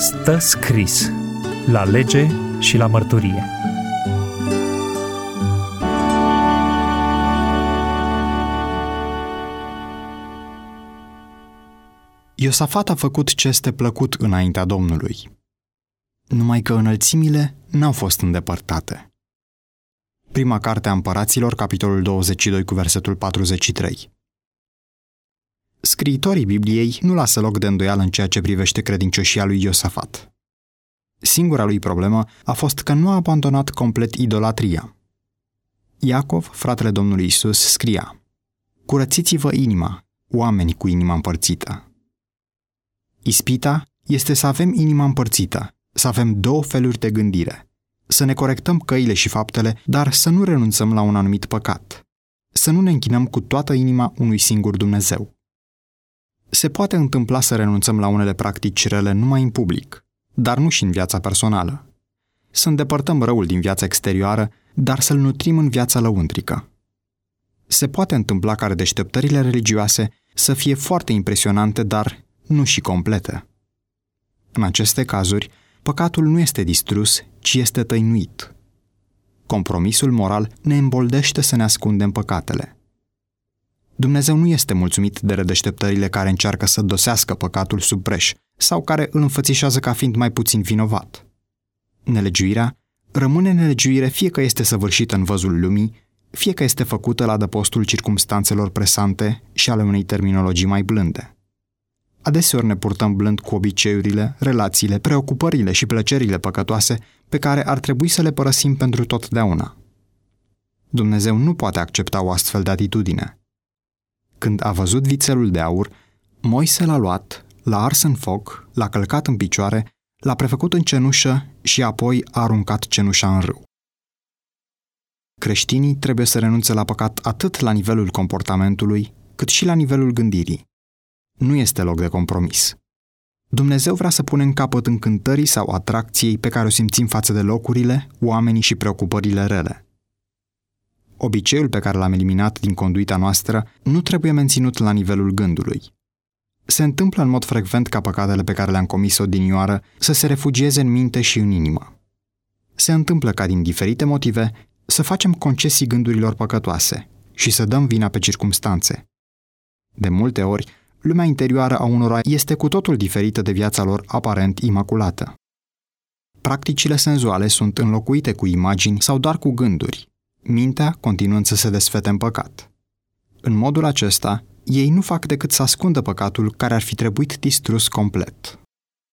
Stă scris la lege și la mărturie. Iosafat a făcut ce este plăcut înaintea Domnului, numai că înălțimile n-au fost îndepărtate. Prima carte a Împăraților, capitolul 22, cu versetul 43. Scriitorii Bibliei nu lasă loc de îndoială în ceea ce privește credincioșia lui Iosafat. Singura lui problemă a fost că nu a abandonat complet idolatria. Iacov, fratele Domnului Isus, scria: "Curățiți-vă inima, oameni cu inima împărțită." Ispita este să avem inima împărțită, să avem două feluri de gândire, să ne corectăm căile și faptele, dar să nu renunțăm la un anumit păcat, să nu ne închinăm cu toată inima unui singur Dumnezeu. Se poate întâmpla să renunțăm la unele practici rele numai în public, dar nu și în viața personală. Să îndepărtăm răul din viața exterioară, dar să-l nutrim în viața lăuntrică. Se poate întâmpla ca deșteptările religioase să fie foarte impresionante, dar nu și complete. În aceste cazuri, păcatul nu este distrus, ci este tăinuit. Compromisul moral ne îmboldește să ne ascundem păcatele. Dumnezeu nu este mulțumit de redeșteptările care încearcă să dosească păcatul sub preș sau care îl înfățișează ca fiind mai puțin vinovat. Nelegiuirea rămâne nelegiuire fie că este săvârșită în văzul lumii, fie că este făcută la adăpostul circumstanțelor presante și ale unei terminologii mai blânde. Adeseori ne purtăm blând cu obiceiurile, relațiile, preocupările și plăcerile păcătoase pe care ar trebui să le părăsim pentru totdeauna. Dumnezeu nu poate accepta o astfel de atitudine. Când a văzut vițelul de aur, Moise l-a luat, l-a ars în foc, l-a călcat în picioare, l-a prefăcut în cenușă și apoi a aruncat cenușa în râu. Creștinii trebuie să renunțe la păcat atât la nivelul comportamentului, cât și la nivelul gândirii. Nu este loc de compromis. Dumnezeu vrea să punem capăt încântării sau atracției pe care o simțim față de locurile, oamenii și preocupările rele. Obiceiul pe care l-am eliminat din conduita noastră nu trebuie menținut la nivelul gândului. Se întâmplă în mod frecvent ca păcatele pe care le-am comis odinioară să se refugieze în minte și în inimă. Se întâmplă ca din diferite motive să facem concesii gândurilor păcătoase și să dăm vina pe circumstanțe. De multe ori, lumea interioară a unora este cu totul diferită de viața lor aparent imaculată. Practicile senzuale sunt înlocuite cu imagini sau doar cu gânduri, mintea continuând să se desfete în păcat. În modul acesta, ei nu fac decât să ascundă păcatul care ar fi trebuit distrus complet.